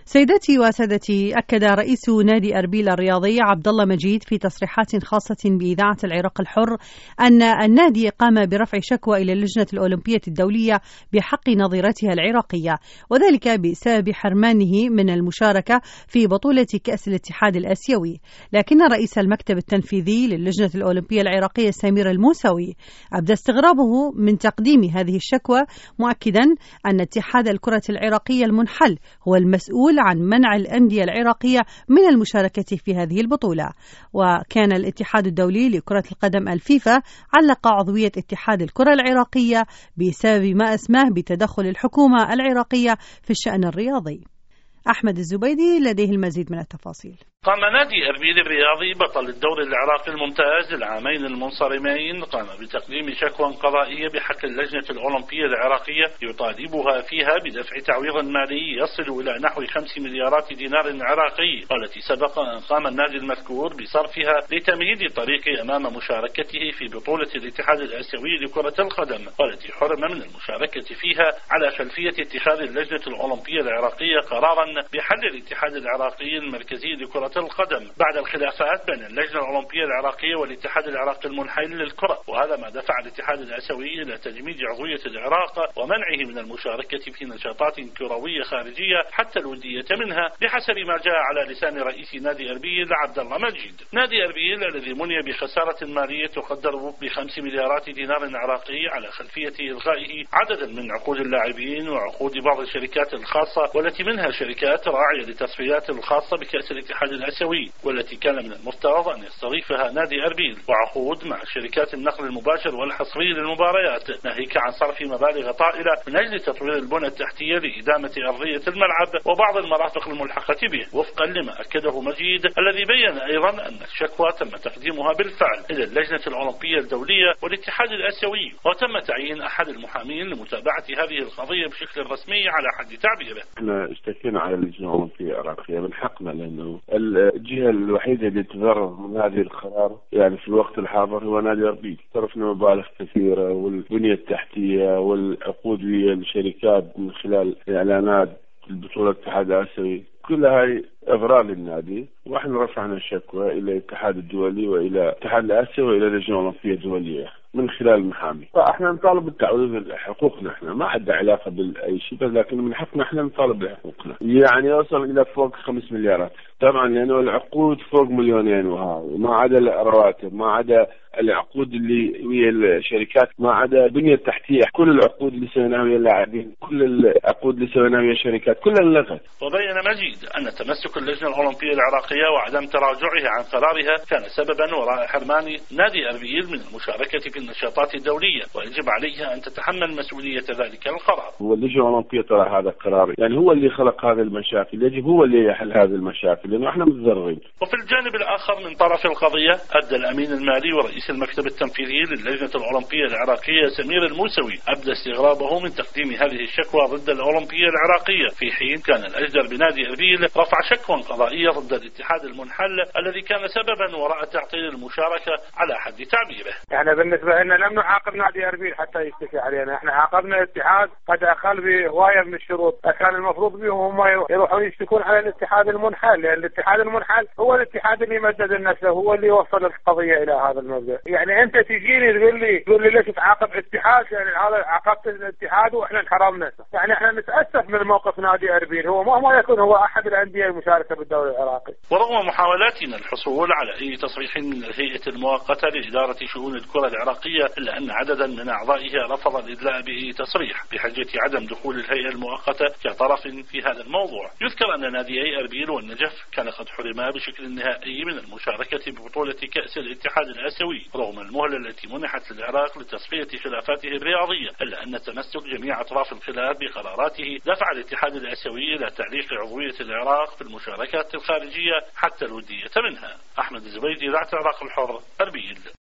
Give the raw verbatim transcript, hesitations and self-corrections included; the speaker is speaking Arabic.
سيداتي وسادتي، أكد رئيس نادي أربيل الرياضي عبد الله مجيد في تصريحات خاصة بإذاعة العراق الحر أن النادي قام برفع شكوى إلى اللجنة الأولمبية الدولية بحق نظيرتها العراقية، وذلك بسبب حرمانه من المشاركة في بطولة كأس الاتحاد الآسيوي. لكن رئيس المكتب التنفيذي للجنة الأولمبية العراقية سمير الموسوي أبدى استغرابه من تقديم هذه الشكوى، مؤكدا أن اتحاد الكرة العراقية المنحل هو المسؤول عن منع الأندية العراقية من المشاركة في هذه البطولة. وكان الاتحاد الدولي لكرة القدم الفيفا علق عضوية اتحاد الكرة العراقية بسبب ما أسماه بتدخل الحكومة العراقية في الشأن الرياضي. أحمد الزبيدي لديه المزيد من التفاصيل. قام نادي أربيل الرياضي بطل الدوري العراقي الممتاز للعامين المنصرمين قام بتقديم شكوى قضائية بحق اللجنة الأولمبية العراقية يطالبها فيها بدفع تعويض مالي يصل إلى نحو خمس مليارات دينار عراقي، والتي سبق أن قام النادي المذكور بصرفها لتمهيد الطريق أمام مشاركته في بطولة الاتحاد الآسيوي لكرة القدم، والتي حرم من المشاركة فيها على خلفية اتخاذ اللجنة الأولمبية العراقية قرارا بحل الاتحاد العراقي المركزي لكرة القدم بعد الخلافات بين اللجنة الأولمبية العراقية والاتحاد العراقي المنحل للكرة. وهذا ما دفع الاتحاد الآسيوي إلى تجميد عضوية العراق ومنعه من المشاركة في نشاطات كروية خارجية حتى الودية منها، بحسب ما جاء على لسان رئيس نادي أربيل عبد الله مجيد. نادي أربيل الذي مني بخسارة مالية تقدر بخمس مليارات دينار عراقي على خلفية إلغائه عددا من عقود اللاعبين وعقود بعض الشركات الخاصة، والتي منها شركات راعية للتصفيات الخاصة بكأس الاتحاد الآسيوي، والتي كان من المفترض أن يستضيفها نادي أربيل، وعقود مع شركات النقل المباشر والحصري للمباريات، ناهيك عن صرف مبالغ طائلة من أجل تطوير البنى التحتية لإدامة أرضية الملعب وبعض المرافق الملحقة به، وفقا لما أكده مجيد، الذي بين أيضا أن الشكوى تم تقديمها بالفعل إلى اللجنة الأولمبية الدولية والاتحاد الآسيوي، وتم تعيين أحد المحامين لمتابعة هذه القضية بشكل رسمي على حد تعبيره. احنا اشتكينا على اللجنة الأولمبية العراقية من حقنا، لأنه الجهة الوحيدة اللي تضرر من هذه القرار يعني في الوقت الحاضر هو نادي أربيل. صرفنا مبالغ كثيرة والبنية التحتية والعقود ويا الشركات من خلال إعلانات البطولة الاتحاد الآسيوي، كل هاي إضرار للنادي، واحنا رفعنا الشكوى إلى الاتحاد الدولي وإلى الاتحاد الآسيوي وإلى اللجنة الأولمبية الدولية من خلال المحامي. فاحنا نطالب بالتعويض حقوقنا، احنا ما عندنا علاقة بأي شيء، لكن من حقنا احنا نطالب بحقوقنا. يعني يوصل إلى فوق خمس مليارات طبعا، لأنه العقود فوق مليونين، وهاي ما عدا الرواتب، ما عدا العقود اللي ويا الشركات، ما عدا بنية تحتية، كل العقود اللي سويناها ويا اللاعبين، كل العقود اللي سويناها ويا الشركات كلها انلغت. وبين مجيد أن تمسك اللجنة الأولمبية العراقية وعدم تراجعها عن قرارها كان سببا وراء حرمان نادي أربيل من المشاركة في النشاطات الدولية، ويجب عليها أن تتحمل مسؤولية ذلك القرار. هو اللجنة الأولمبية ترى هذا القرار، يعني هو اللي خلق هذه المشاكل، يجب هو اللي يحل هذه المشاكل، لأنه احنا متضررين. وفي الجانب الآخر من طرف القضية، أدى الأمين المالي ورئيس المكتب التنفيذي للجنة الأولمبية العراقية سمير الموسوي أبدى استغرابه من تقديم هذه الشكوى ضد الأولمبية العراقية، في حين كان الأجدر بنادي أربيل رفع شكوى قضائية ضد الاتحاد المنحل الذي كان سببا وراء تعطيل المشاركة على حد تعبيره. يعني بالنسبة لنا لم نعاقب نادي أربيل حتى يشتكي علينا، احنا عاقبنا الاتحاد قد أخل بهواية من الشروط، كان المفروض بهم هم يروحون يشتكون على الاتحاد المنحل، لأن الاتحاد المنحل هو الاتحاد اللي مدد نفسه، هو اللي وصل القضية إلى هذا المبدأ. يعني أنت تجيني تقول لي تقول لي ليش تعاقب الاتحاد؟ يعني هذا عاقبت الاتحاد وإحنا انحرمنا. يعني إحنا نتأسف من موقف نادي أربيل، هو مهما يكون هو أحد الأندية المشاركة بالدوري العراقي. ورغم محاولاتنا الحصول على أي تصريح من الهيئة المؤقتة لإدارة شؤون الكرة العراقية، إلا أن عددا من أعضائها رفض الإدلاء بأي تصريح بحجة عدم دخول الهيئة المؤقتة كطرف في هذا الموضوع. يذكر أن ناديي أربيل والنجف كان قد حرما بشكل نهائي من المشاركة ببطولة كأس الاتحاد الآسيوي رغم المهلة التي منحت للعراق لتصفية خلافاته الرياضية، إلا أن تمسك جميع أطراف الخلاف بقراراته دفع الاتحاد الآسيوي إلى تعليق عضوية العراق في المشاركات الخارجية حتى الودية منها. أحمد الزبيدي، إذاعة العراق الحر، أربيل.